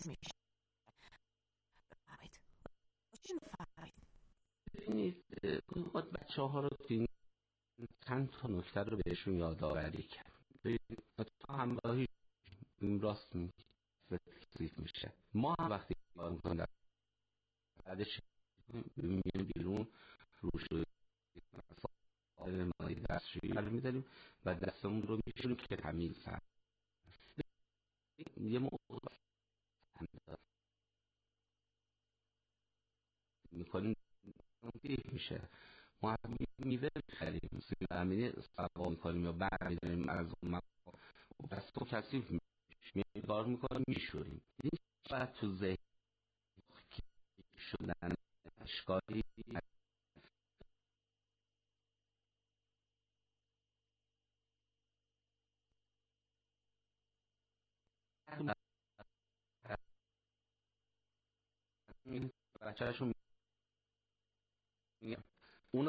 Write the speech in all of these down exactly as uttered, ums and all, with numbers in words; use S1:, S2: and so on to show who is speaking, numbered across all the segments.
S1: میشه. بفرمایید. چی بفرمایید؟
S2: ببینید باید بچه ها رو تو این چند تا نکته رو بهشون یادآوری کرد. ببینید تا همراهی این راست میشه میشه ما هم وقتی کار میکنیم در بعدش میریم بیرون روش رو مای دستشویی رو میداریم و دستمون رو میشونیم که تمیز هست. یه موقع میکنیم دیر میشه، ما میوه میخریم سیب زمینی سوا میکنیم یا برمیداریم از اون مقام و دستو کثیف میشه کار میکنیم میشوریم. این باید تو ذهن شدن اشکالی بچه هاشون میگم اونا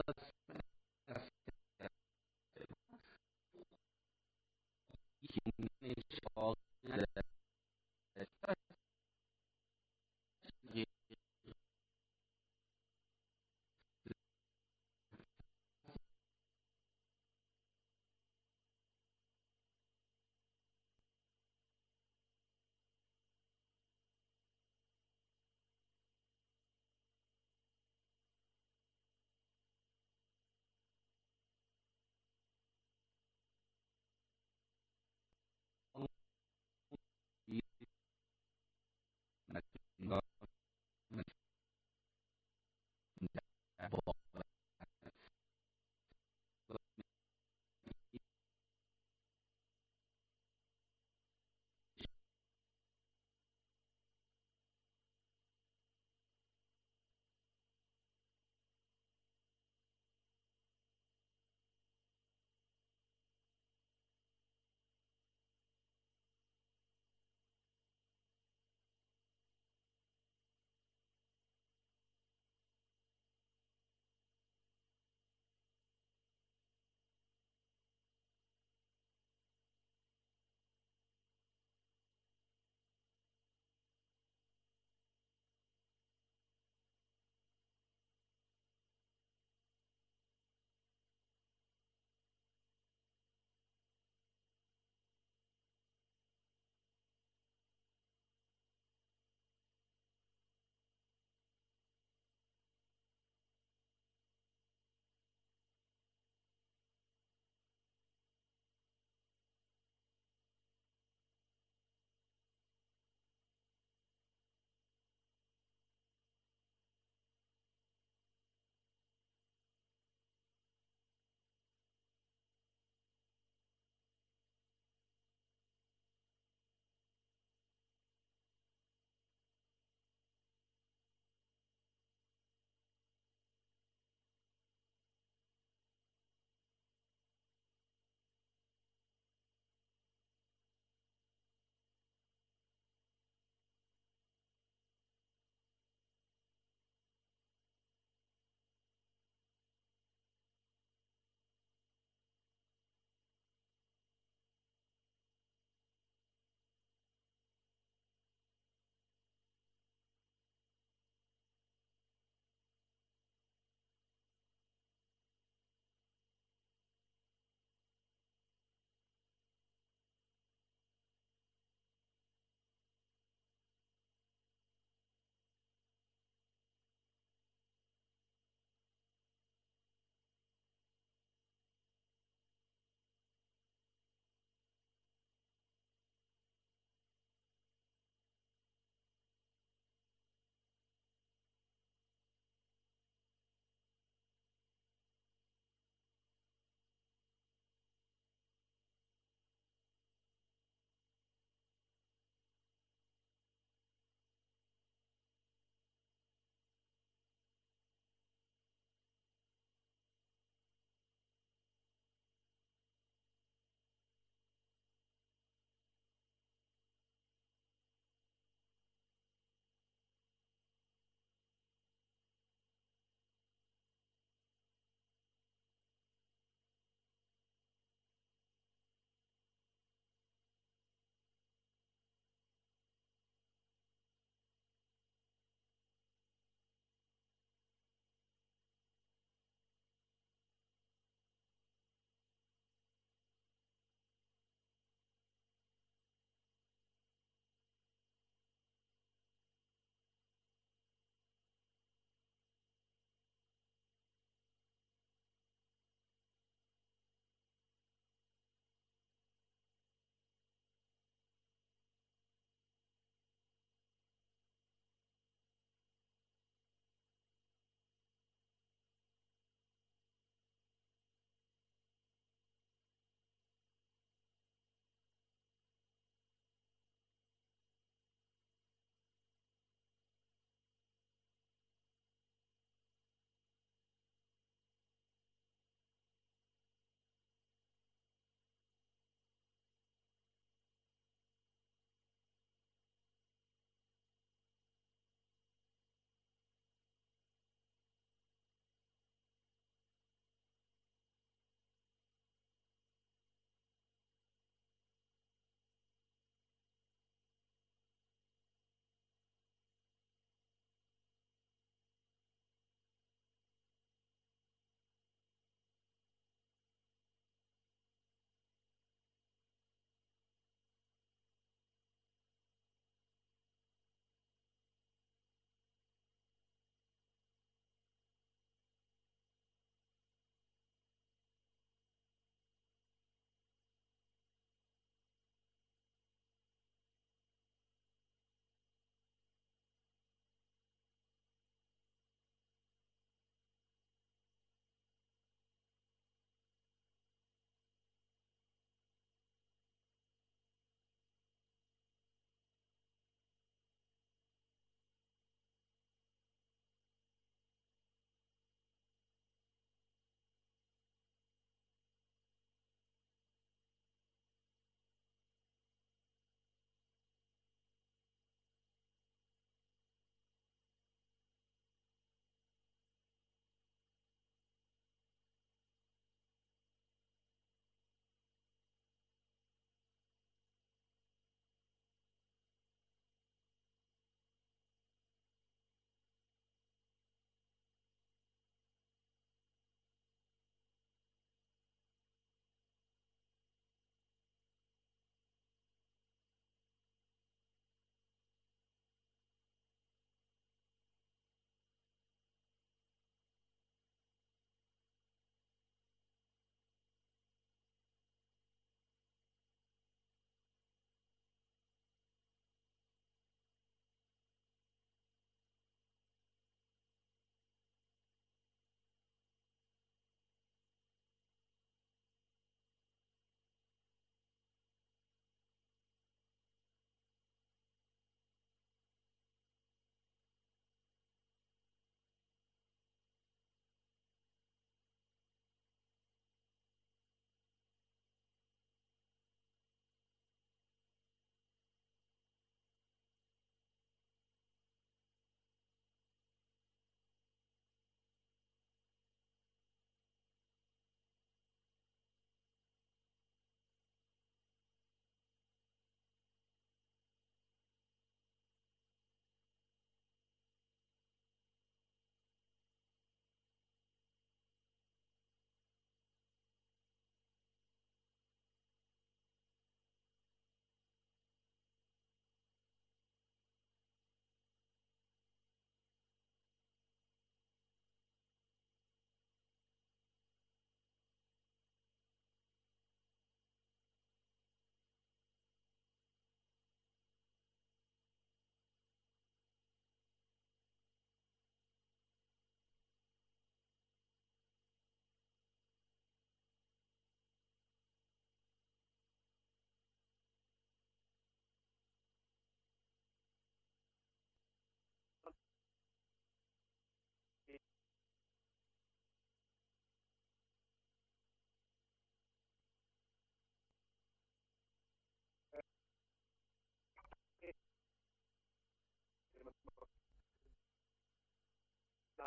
S2: یکی نشاق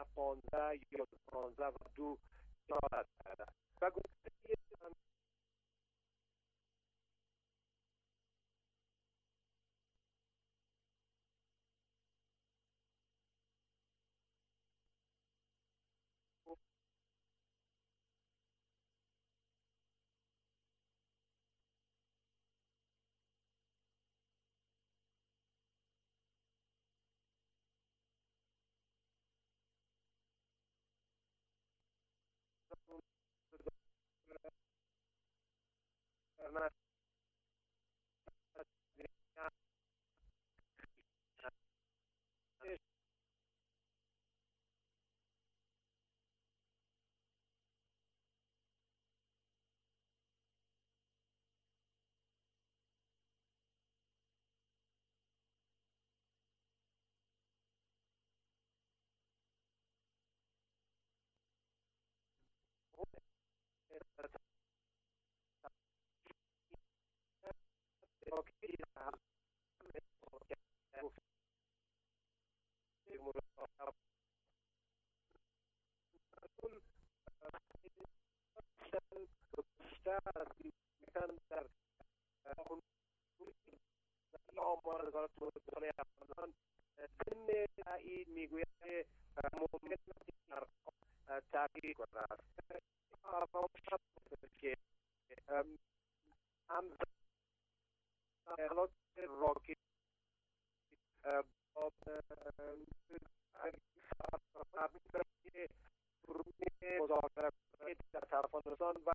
S3: پانزده یا پانزده و دو دارد و گفته آمار وزارت مطالعه افغانستان ضمن تایید میگوید که ممکن است این ارقام تغییر کند که هم اغلاق راکت با مذاکره در طرف افغانستان و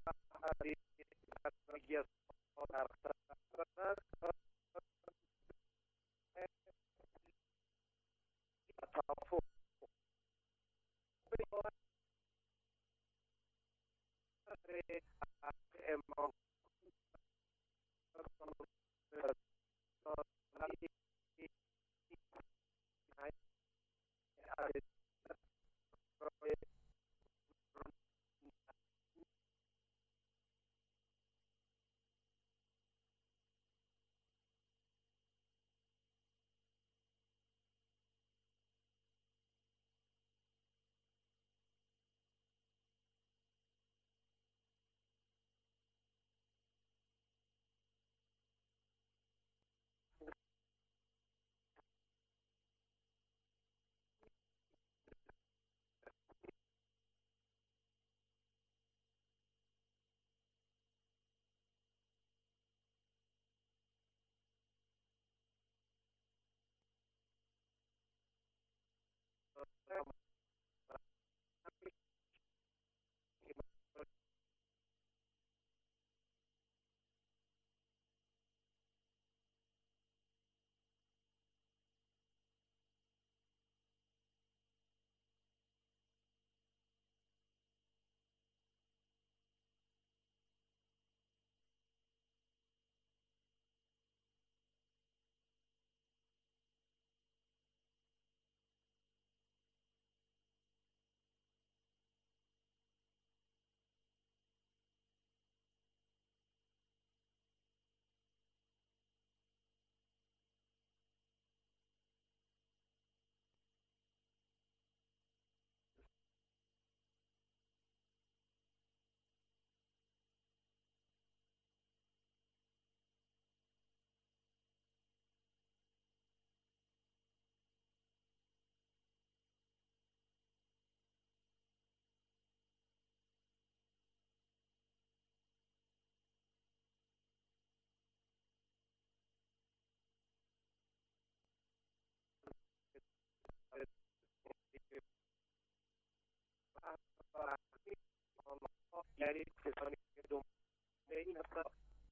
S3: یعنی کسانی که دوم این هستند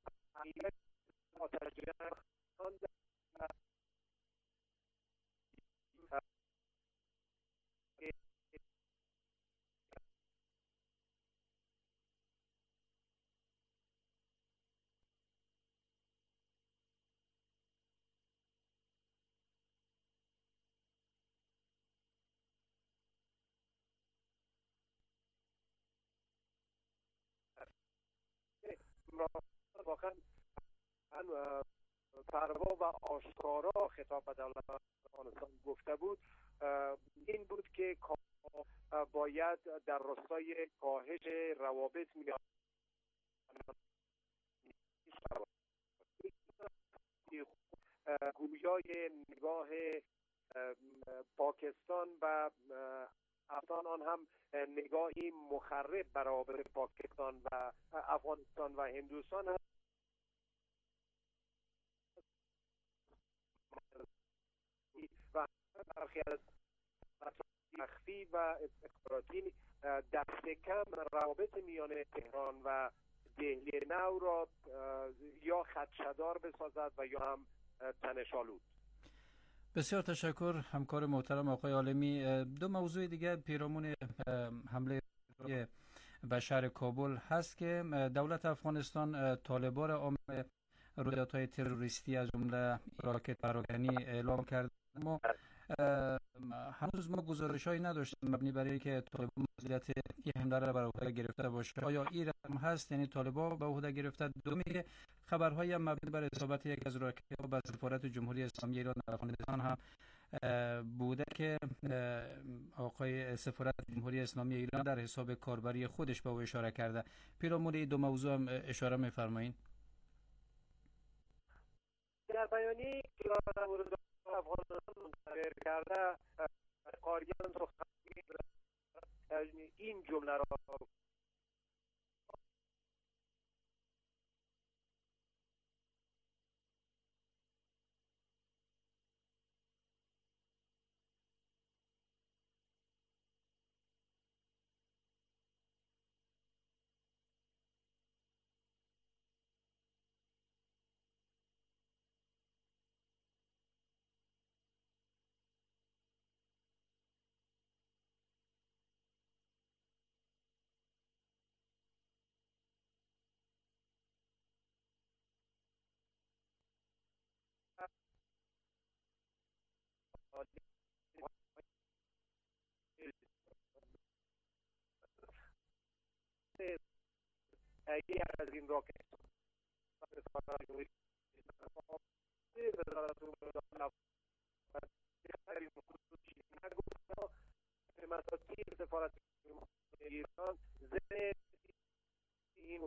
S3: حقیقت مترجمه واقعا پروا و آشکارا خطاب به دولت افغانستان گفته بود این بود که باید در راستای کاهش روابط میان گویای نگاه پاکستان و افغان آن هم نگاهی مخرب برابر پاکستان و افغانستان و هندوستان هست و برخی از مخفی و استخباراتی دست کم روابط میان تهران و دهلی نو را یا خدشه‌دار بسازد و یا هم تنش‌آلود.
S4: بسیار تشکر همکار محترم آقای عالمی. دو موضوع دیگه پیرامون حمله به شهر کابل هست که دولت افغانستان طالبان عام رویدادهای تروریستی از جمله راکت پراکنی اعلام کرد، اما هنوز ما گزارش‌هایی نداشتیم مبنی بر اینکه طالبان مسئولیت این حمله را بر عهده گرفته باشه. آیا این رقم هست، یعنی طالبان به عهده گرفته؟ دومی خبرهای هم مبنی بر اصابت یک از راکت‌ها به سفارت جمهوری اسلامی ایران در افغانستان هم بوده که آقای سفارت جمهوری اسلامی ایران در حساب کاربری خودش به او اشاره کرده. پیرامون این دو موضوع هم اشاره می‌فرمایید؟
S3: در بیانیه‌ای که در مورد افغانستان منتشر کرده، قاریان سخنگوی این جمله را یک از این راکت مساطیر سفارت ایران ضمن این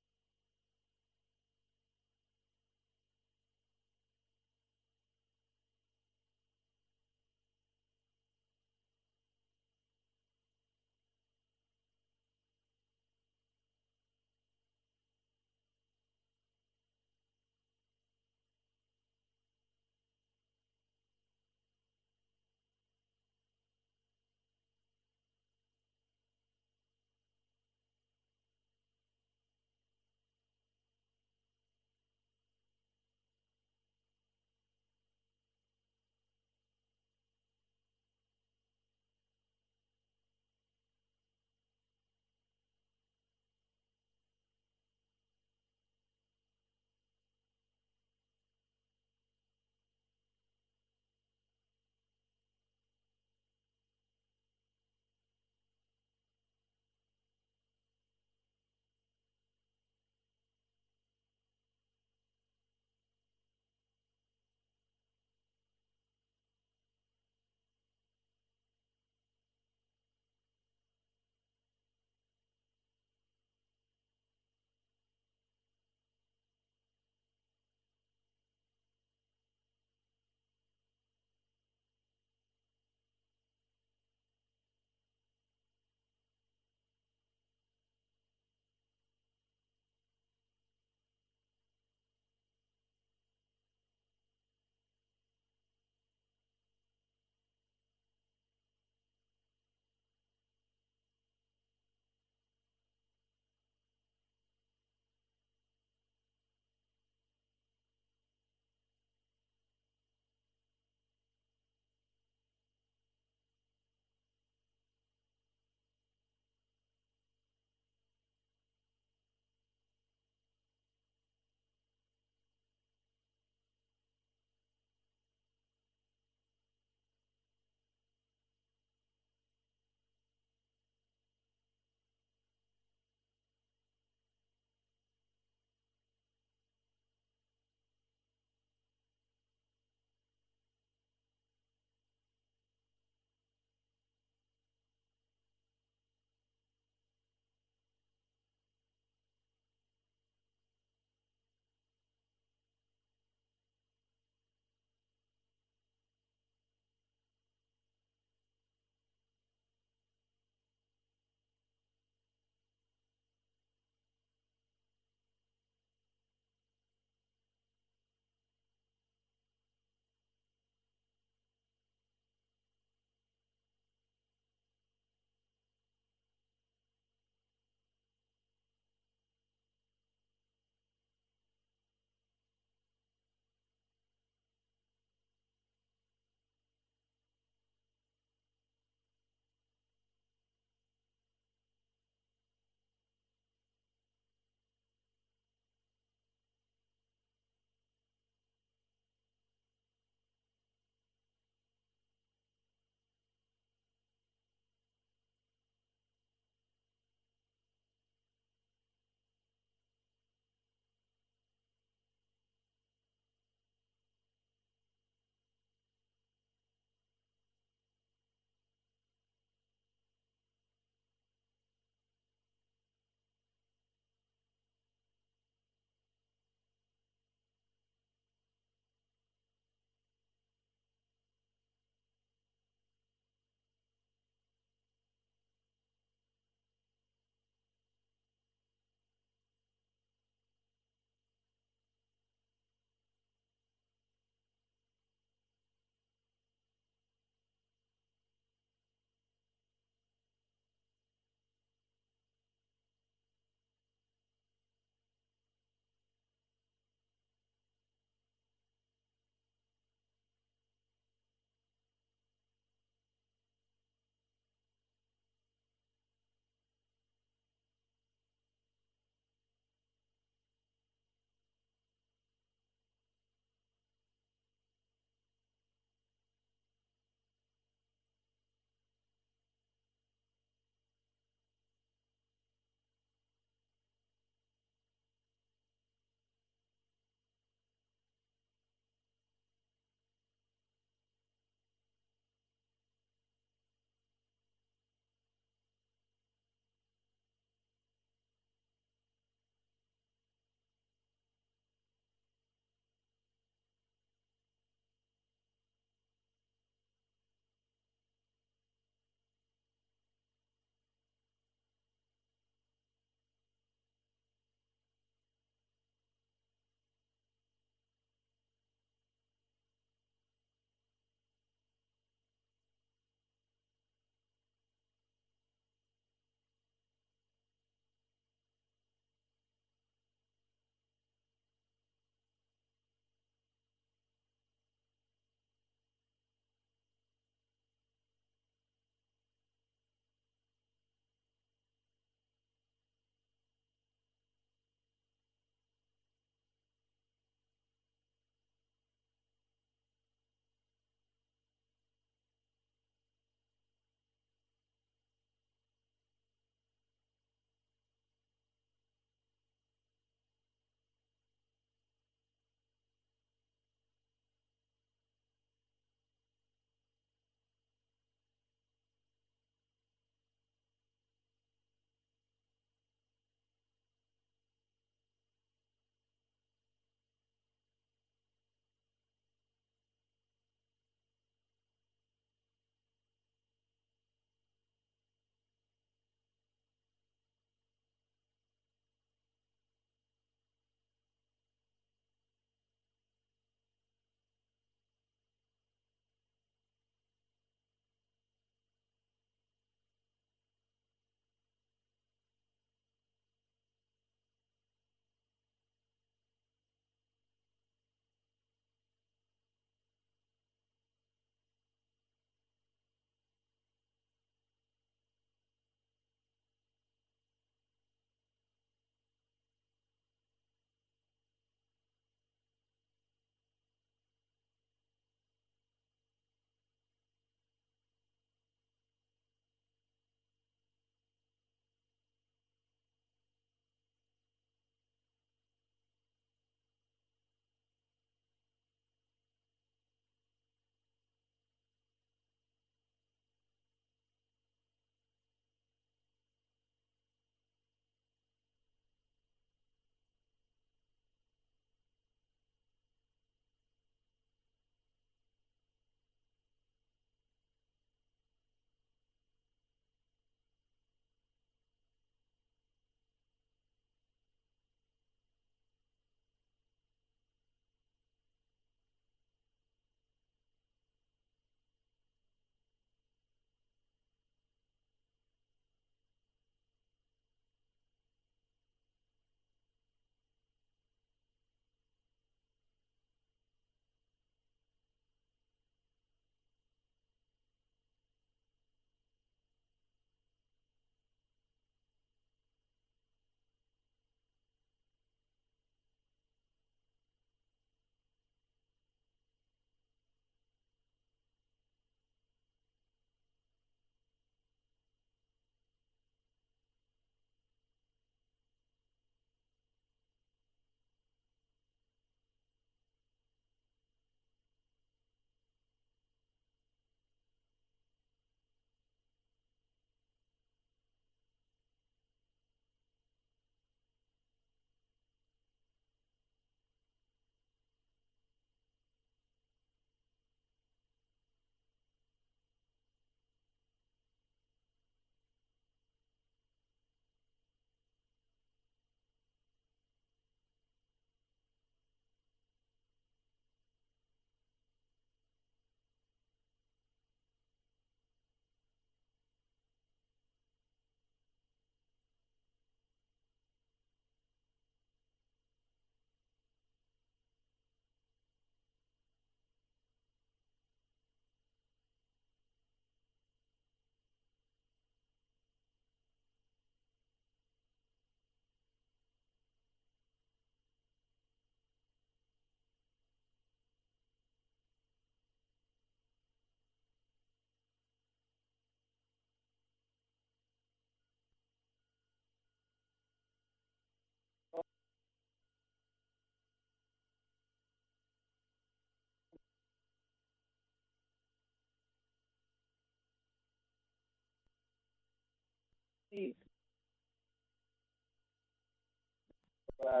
S5: و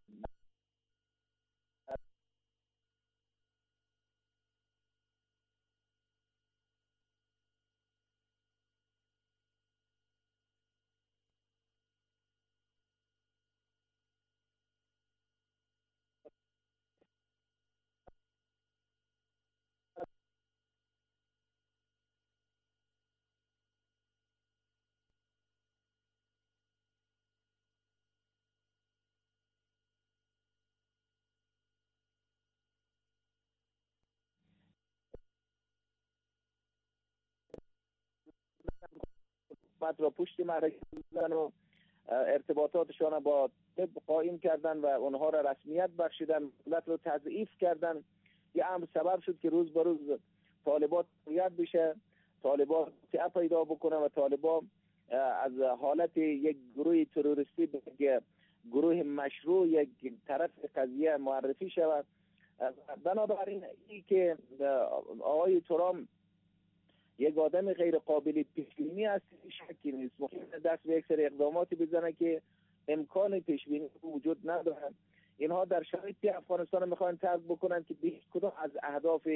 S5: و پشت معرکه بودن و ارتباطاتشان با طب قائم کردن و اونها را رسمیت بخشیدن، دولت رو تضعیف کردن. یه امر سبب شد که روز به روز طالبان تقویت بشه، طالبان تیه پیدا بکنه و طالبان از حالت یک گروه تروریستی به یک گروه مشروع، یک طرف قضیه معرفی شود. بنابراین ای که آقای ترامپ یک آدم غیر قابل پیشبینی است شکی نیست، ممکن دست به یک سری اقداماتی بزنه که امکان پیشبینی وجود نداره. اینها در شرایطی افغانستان میخوان ترک بکنن که به هیچ کدام از اهداف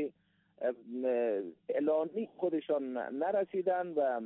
S5: اعلانی خودشان نرسیدن و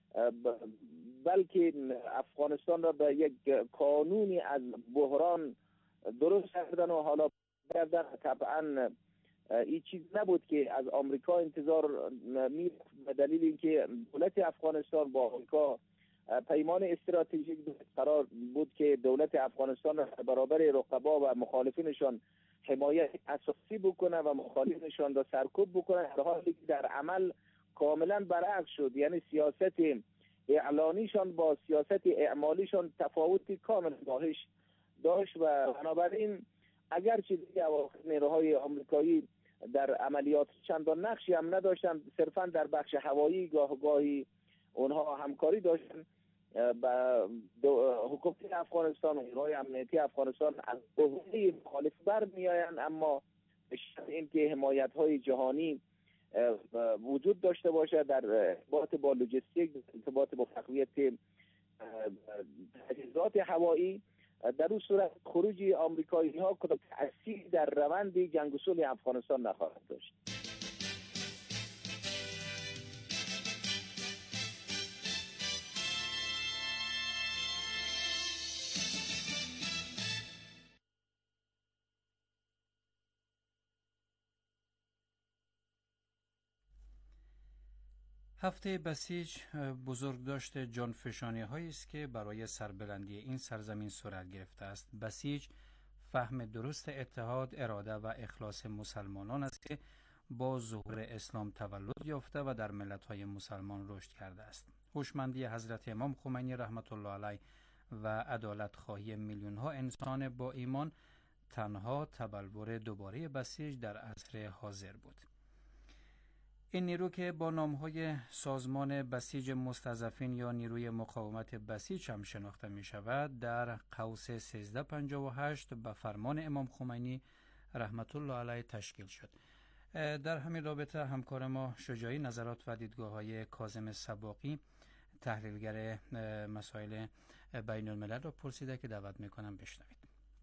S5: بلکه افغانستان را به یک قانونی از بحران درست کردن و حالا کردن. طبعا این چیز نبود که از آمریکا انتظار می به دلیل اینکه دولت افغانستان با آمریکا پیمان استراتژیک قرار بود که دولت افغانستان را برابر رقبا و مخالفینشان حمایت اساسی بکنه و مخالفینشان را سرکوب بکنه، در حالی که در عمل کاملا برعکس شد. یعنی سیاست اعلانیشان با سیاست اعمالیشان تفاوتی کامل باهش داشت و بنابراین اگرچه دیگه اواخر نیروهای آمریکایی در عملیات چندان نقشی هم نداشتن، صرفا در بخش هوایی گاه گاهی اونها همکاری داشتن با حکومت افغانستان و نیروهای امنیتی افغانستان از قوه مخالف بر میآیند، اما به شرط اینکه حمایت های جهانی وجود داشته باشه در ارتباط با لوجستیک، ارتباط با تقویت تجهیزات هوایی. در اون صورت خروج آمریکایی ها کدام تأثیر در روند جنگ و صلح افغانستان نخواهد داشت.
S4: هفته بسیج بزرگداشت جانفشانی هایی است که برای سربلندی این سرزمین صورت گرفته است. بسیج فهم درست اتحاد، اراده و اخلاص مسلمانان است که با ظهور اسلام تولد یافته و در ملت های مسلمان رشد کرده است. هوشمندی حضرت امام خمینی رحمت الله علیه و عدالت خواهی میلیون ها انسان با ایمان تنها تبلور دوباره بسیج در عصر حاضر بود. این نیرو که با نامهای سازمان بسیج مستضعفین یا نیروی مقاومت بسیج هم شناخته می شود، در قوس سیزده پنجاه و هشت به فرمان امام خمینی رحمت الله علیه تشکیل شد. در همین رابطه همکار ما شجاعی نظرات و دیدگاه های کاظم سباقی تحلیلگر مسائل بین الملل را پرسیده که دعوت می کنم بشنوید.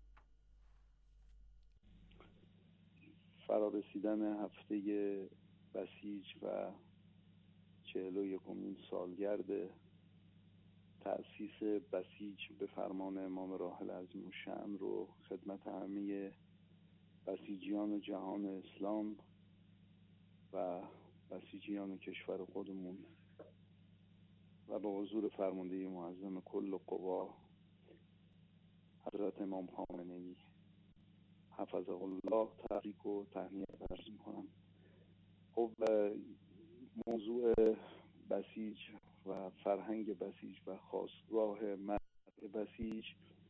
S6: فرارسیدن هفته بسیج و چهل و یکمین سالگرد تأسیس بسیج به فرمان امام راحل عظیم الشأن رو خدمت همه بسیجیان جهان اسلام و بسیجیان کشور خودمون و با حضور فرمانده معظم کل قوا حضرت امام خامنه‌ای حفظه الله تبریک و تهنیت عرض می‌کنم. خب موضوع بسیج و فرهنگ بسیج و خاستگاه مرد بسیج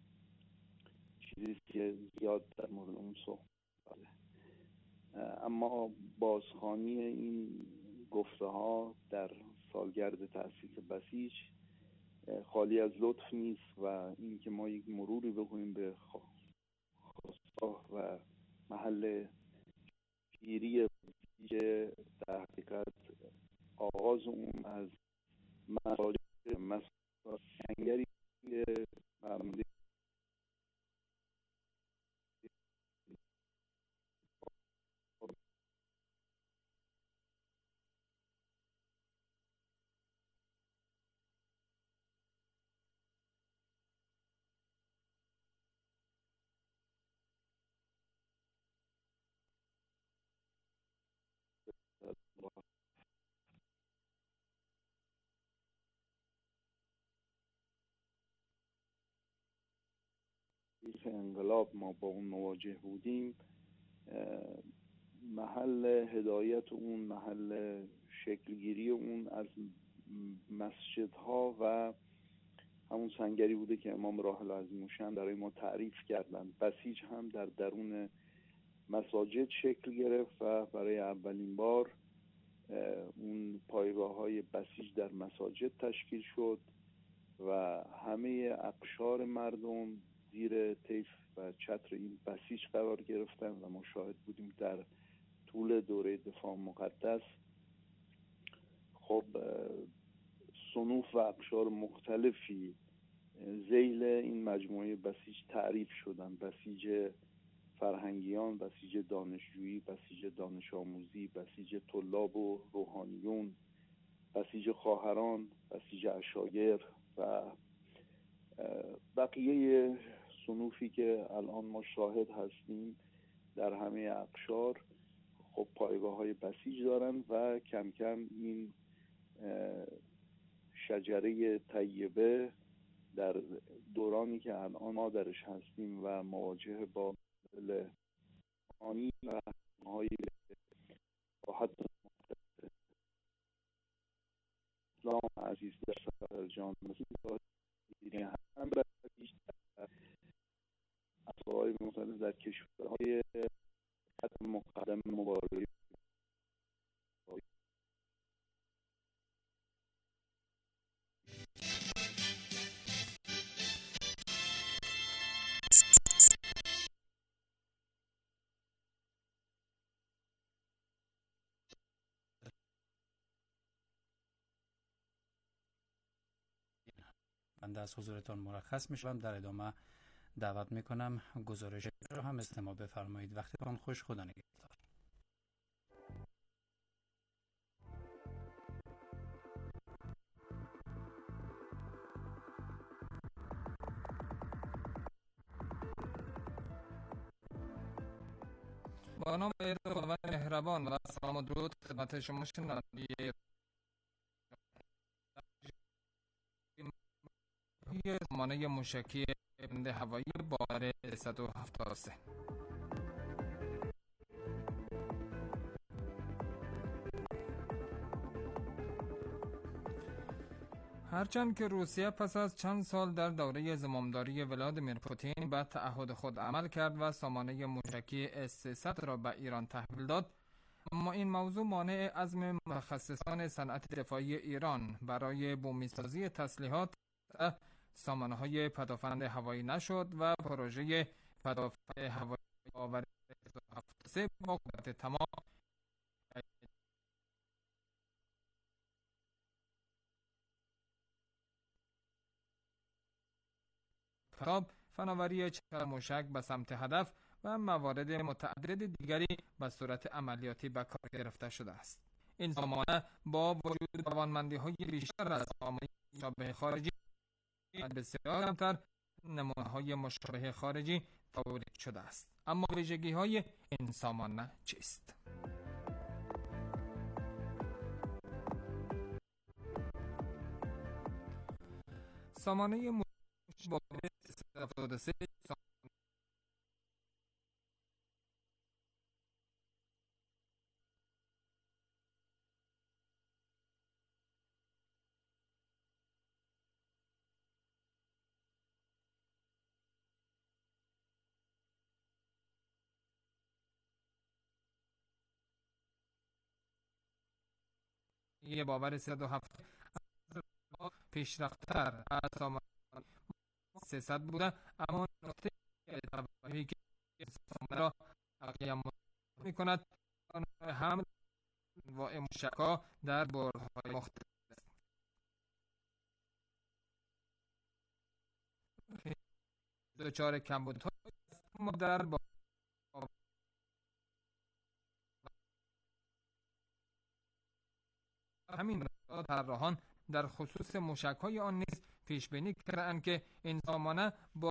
S6: چیزی که زیاد در مورد اون صحبت داره، اما بازخوانی این گفته ها در سالگرد تأسیس بسیج خالی از لطف نیست و این که ما یک مروری بکنیم به خاستگاه و محل پیری که در حقیقت آغاز اون از مساجد و سنگری فرمانده انقلاب ما با اون مواجه بودیم، محل هدایت اون، محل شکلگیری اون از مسجدها و همون سنگری بوده که امام راحل عظیم‌الشأن برای ما تعریف کردن. بسیج هم در درون مساجد شکل گرفت و برای اولین بار اون پایگاه‌های بسیج در مساجد تشکیل شد و همه اقشار مردم زیر طیف و چتر این بسیج قرار گرفتن و ما شاهد بودیم در طول دوره دفاع مقدس خب صنوف و اقشار مختلفی ذیل این مجموعه بسیج تعریف شدن: بسیج فرهنگیان، بسیج دانشجویی، بسیج دانش آموزی، بسیج طلاب و روحانیون، بسیج خواهران، بسیج عشایر و بقیه صنوفی که الان ما شاهد هستیم در همه اقشار خب پایگاه های بسیج دارن و کم کم این شجره طیبه در دورانی که الان ما درش هستیم و مواجه با آنی و های راحت اسلام عزیز در سر جان مسیح هم بسیج در اصلاحهای مختلف در کشورهای مقدم مبارزه
S4: بنده از حضورتان مرخص می شوم. در ادامه دعوت می کنم گزارش رو هم استماع بفرمایید. وقتتان خوش. خدا نگهدار.
S7: با نام خداوند مهربان و سلام و درود خدمت شما شنوندگان سامانه موشکی بند هوایی بار صد و هفتاد و سه. هرچند که روسیه پس از چند سال در دوره زمامداری ولادیمیر پوتین به تعهد خود عمل کرد و سامانه موشکی اس سیصد را به ایران تحویل داد، اما این موضوع مانع عزم متخصصان صنعت دفاعی ایران برای بومیسازی تسلیحات سامانه‌های پدافند هوایی نشد و پروژه پدافند هوایی باور صد و هفتاد و سه با قدرت تمام خطاب فناوری چتر موشک به سمت هدف و موارد متعدد دیگری به صورت عملیاتی به کار گرفته شده است. این سامانه با وجود توانمندی‌های بیشتر از سامانه‌های مشابه خارجی بسیار کمتر نمونه‌های مشابه خارجی تولید شده است. اما ویژگی‌های این سامانه چیست؟ سامانه موشک با صد و هفتاد و سه یه باور صد و هفتاد پیشرفت‌تر از سامانه سیصد بوده، اما نکته توجهی که سامانه را قیم می کند هم و موشک‌ها در بردهای مختلف دچار کمبودهای است، اما در با همین را طراحان در خصوص موشک‌های آن نیز پیش بینی کردند که این سامانه با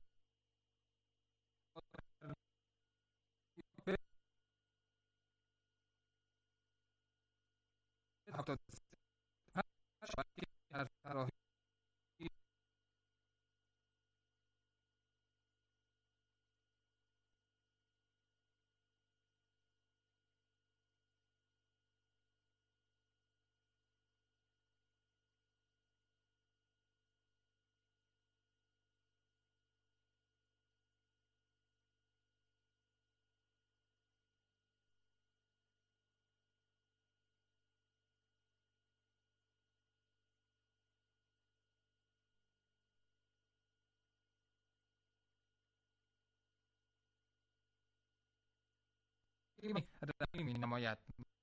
S7: رمی می نماید.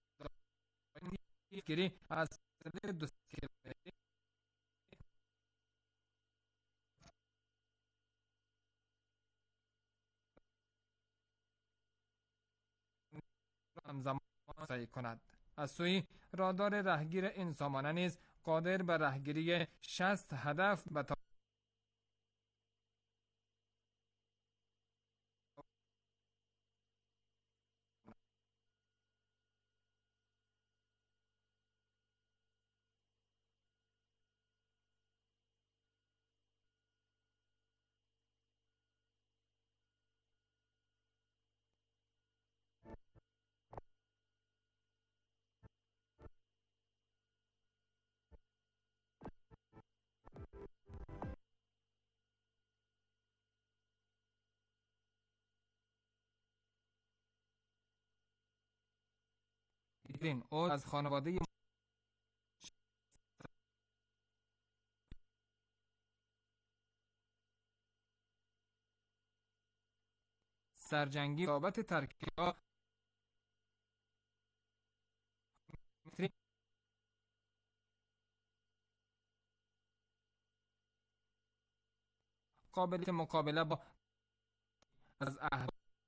S7: گیری از دو همزمان سعی کند. از سوی رادار رهگیر این سامانه نیز قادر به رهگیری شصت هدف به این او از خانواده سرجنگی بابت ترکیه قابلیت مقابله با از اهداف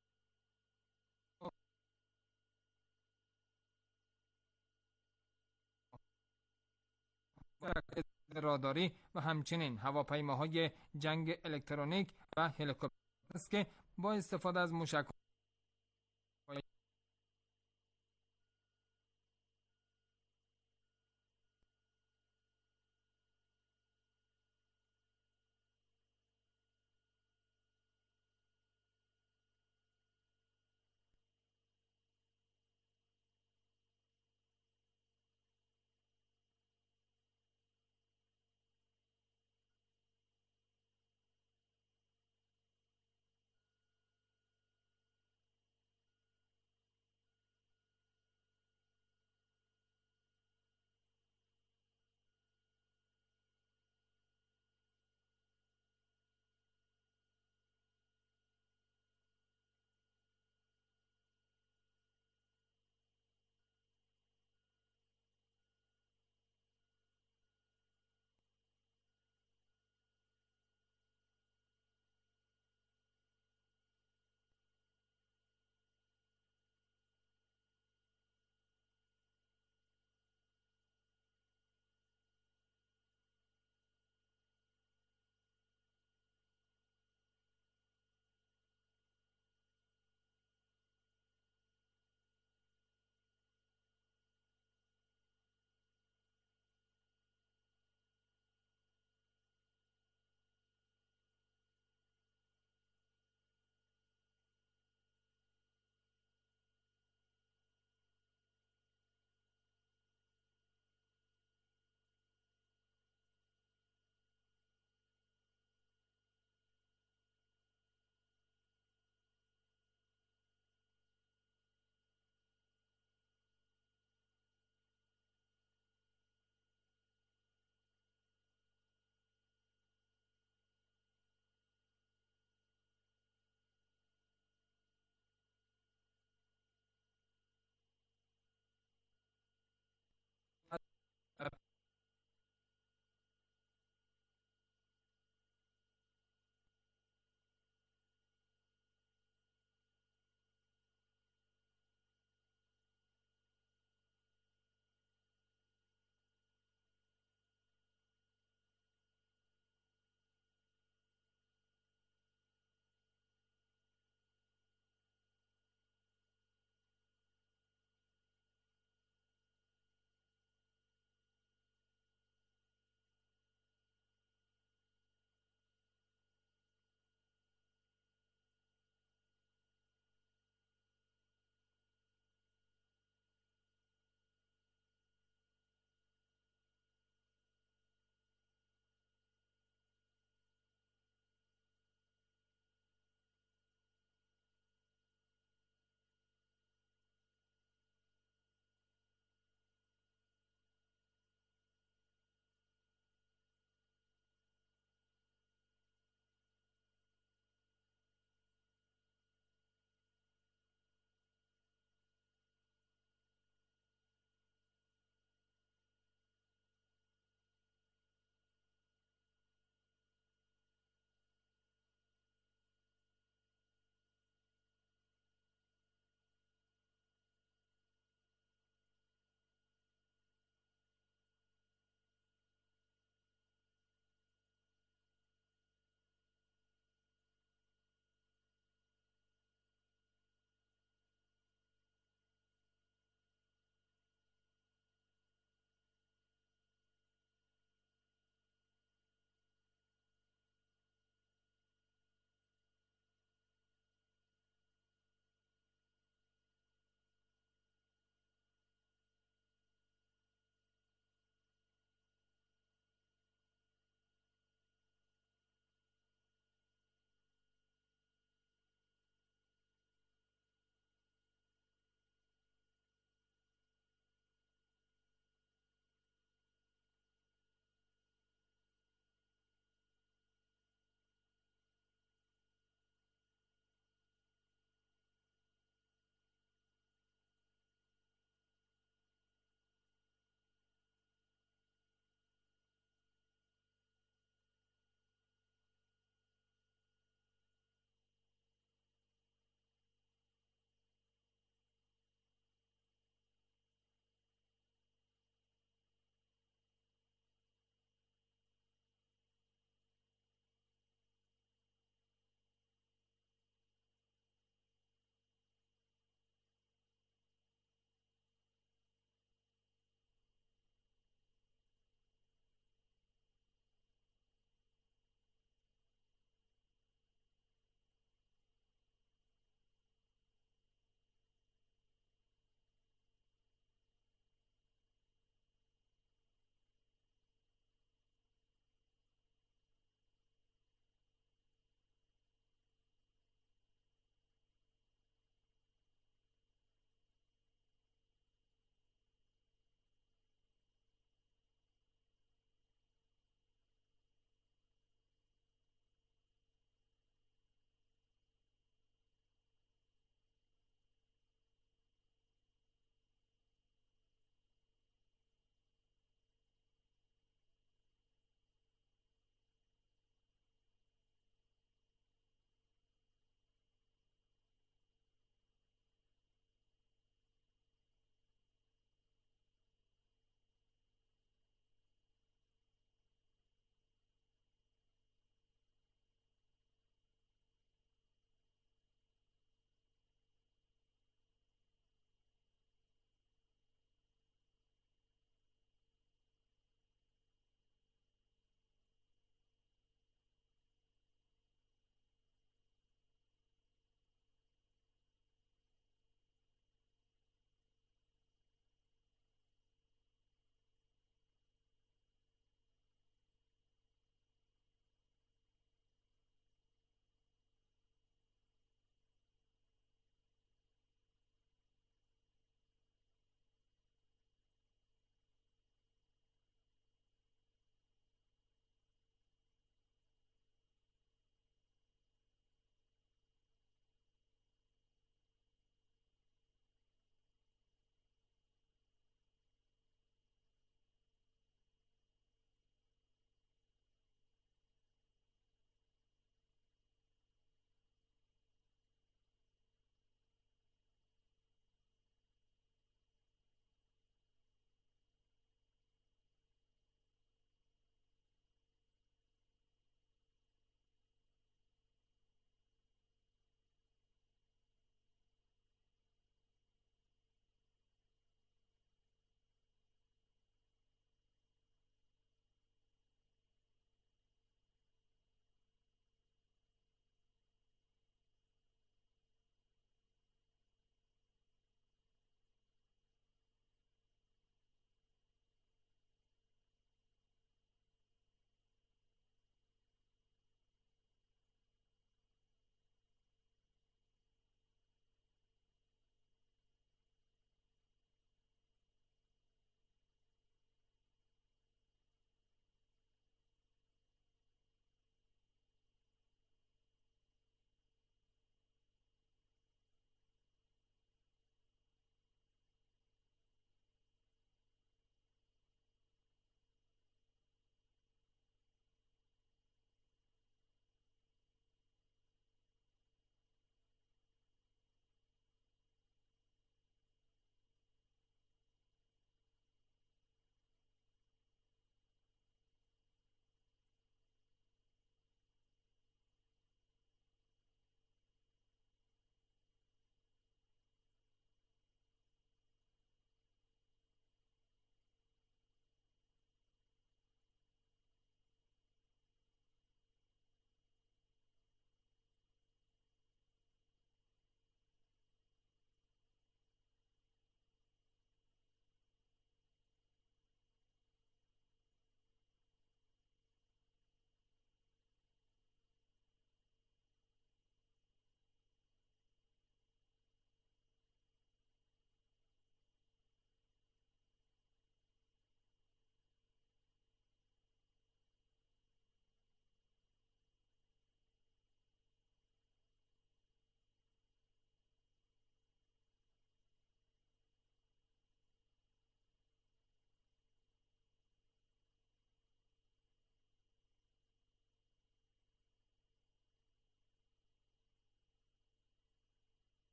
S7: راداری و همچنین هواپیماهای جنگ الکترونیک و هلیکوپتر است که با استفاده از موشک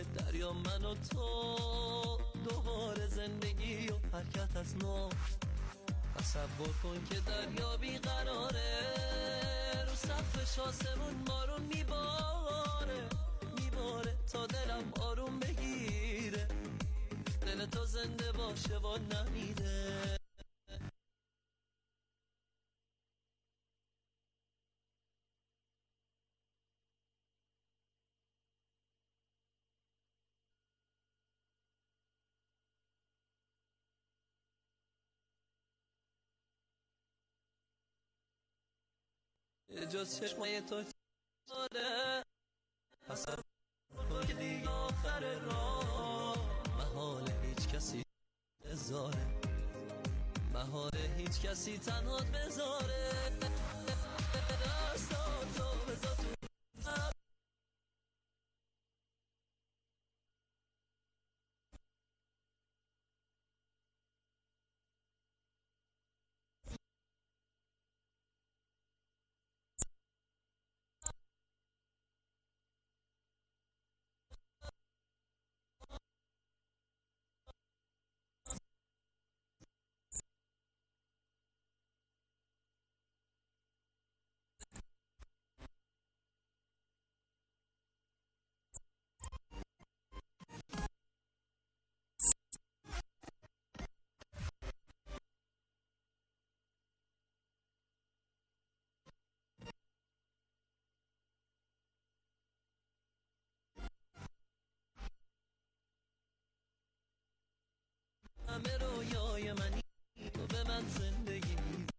S8: دریا من و تو، دوباره زندگی و حرکت از نو. تصور کن که دریا بیقراره، رو سقفش آسمون بارون میباره میباره تا دلم آروم بگیره، دل تو زنده باشه و نمیره. جز چشمای تو چاره، پس کن که دیگه آخر راه، محال هیچ کسی بذاره، محال هیچ کسی تنها بذاره. دستان تو بذار تو همه رویای منی، تو به من زندگی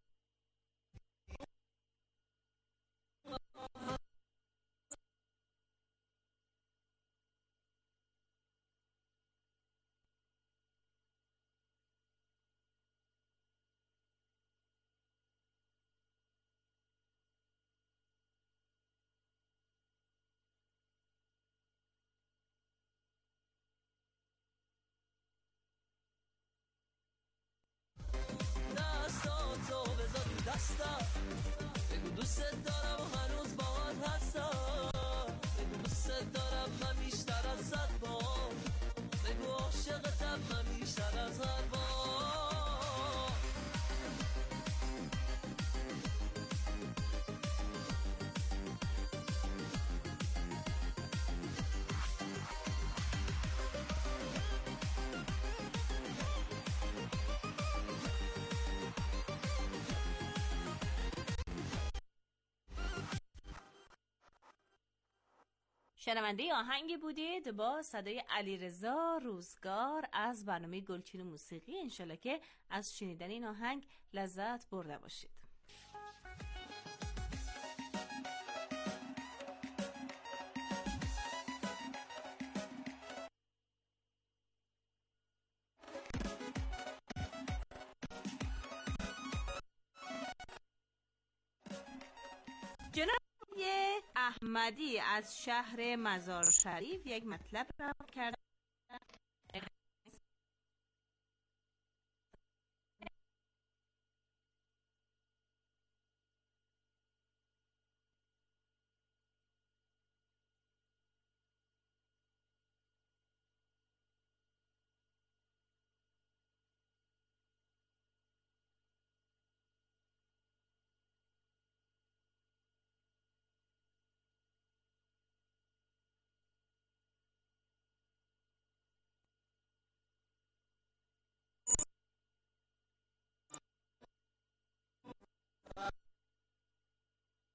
S8: دستم، بگو دوست دارم و هنوز باهات هستم، بگو دوست دارم من بیشتر از صد بار، بگو عاشقتم من بیشتر از هر بار.
S9: شنونده آهنگی بودید با صدای علیرضا روزگار از برنامه گلچین موسیقی. انشالله که از شنیدن این آهنگ لذت برده باشید. جناب احمدی از شهر مزار شریف یک مطلب را کرد